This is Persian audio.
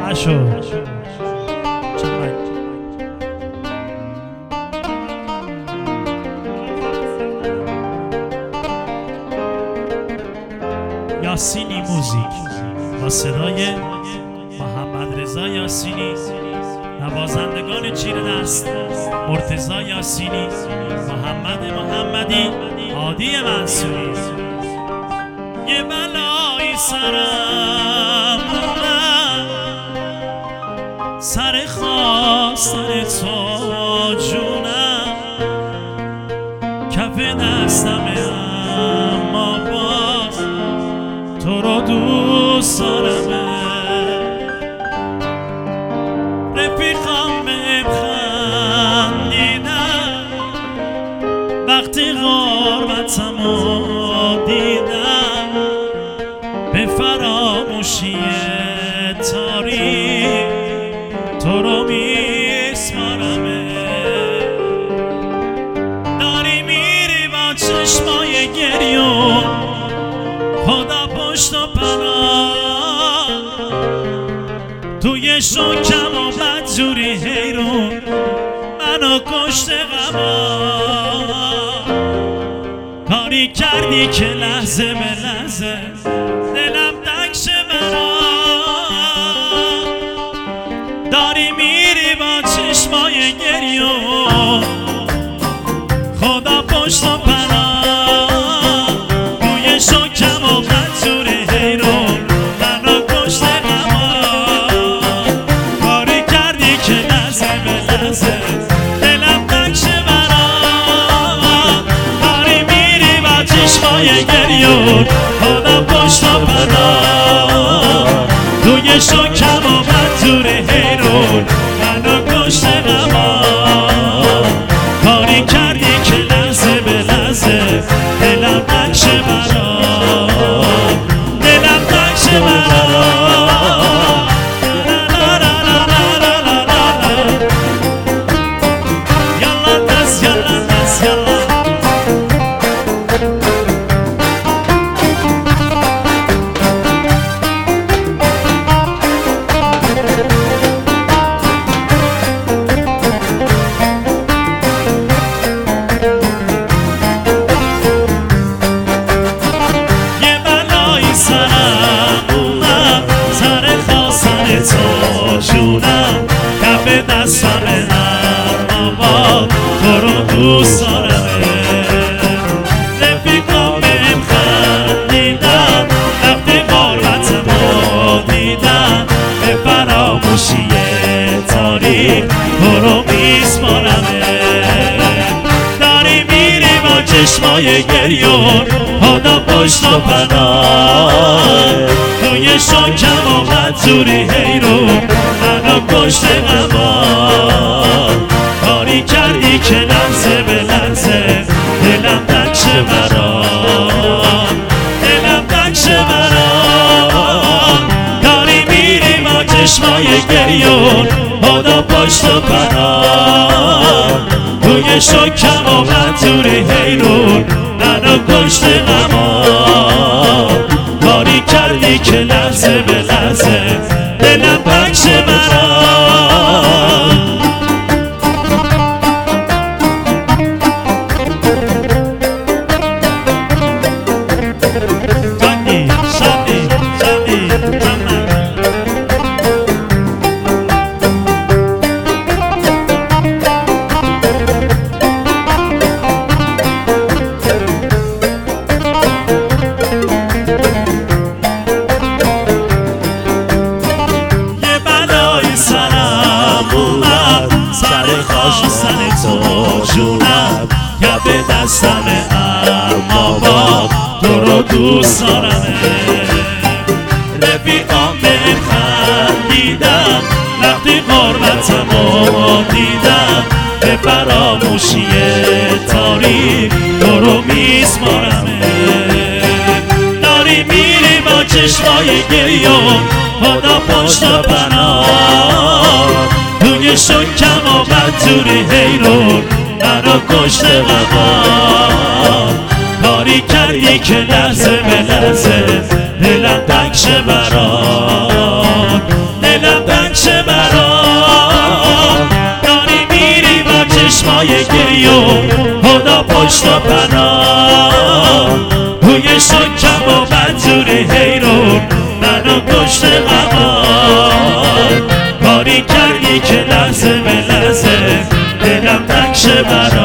نشو یاسینی موزیک با صدای محمد رضا یاسینی، نوازندگان چیر دست مرتضی یاسینی، محمدی، هادی منصوری. یه بلایی سرم اومد، سر خواستن تو جونم، کف دستمه اما باز تو رو دوست دارمه. رفیقم بهم خندیدن وقتی غربتمو دیدم، به فراموشی تاریک تو رو میسپارمه. داری میری با چشمای گریون، خدا پشت و پناه، توی شکم و بدجوری حیرون منو کشته غما. کاری کردی که لحظه به لحظه دلم تنگ شه برا. داری میری با چشمای گریون، خدا پشت و پناه، توی شکم و بدجوری حیرون منو کشته غما. کاری کردی که لحظه به لحظه دلم تنگ شه برا. داری میری با چشمای گریون، خدا پشت و پناه، توی شکم و بدجوری حیرون منو کشته غما. کاری کردی که لحظه به لحظه دلم تنگ شه برا، دلم تنگ شه برا. یالا دست یالا دست یالا. جونم کف دستمه اما با تو رو دوست دارمه. رفیقام بهم خندیدن وقتی غربتمو دیدن، به فراموشی تاریک تو رو میسپارمه. داری میری با چشمای گریون، خدا پشت و پناه، توی شکم و بدجوری حیرون منو کشته غما. کاری کردی که لحظه به لحظه دلم تنگ شه برا، دلم تنگ شه برا. داری میری با چشمای گریون، خدا پشت و پناه، توی شکم و بدجوری حیرون منو کشته غما. کاری کردی که لحظه به لحظه دلم تنگ شه برا. جونم کف دستمه اما با تو رو دوست دارمه. رفیقام بهم خندیدن وقتی غربتمو دیدن، به فراموشی تاریک تو رو میسپارمه. داری میری با چشمای گریون، خدا پشت و پناه، توی شکم و بدجوری حیرون منو کشته غما. کاری کردی که لحظه به لحظه دلم تنگ شه برات، دلم تنگ پشت و پناه توی شکم و منظور حیرون منو کشته غمان کاری کردی که لحظه به لحظه دلم نقشه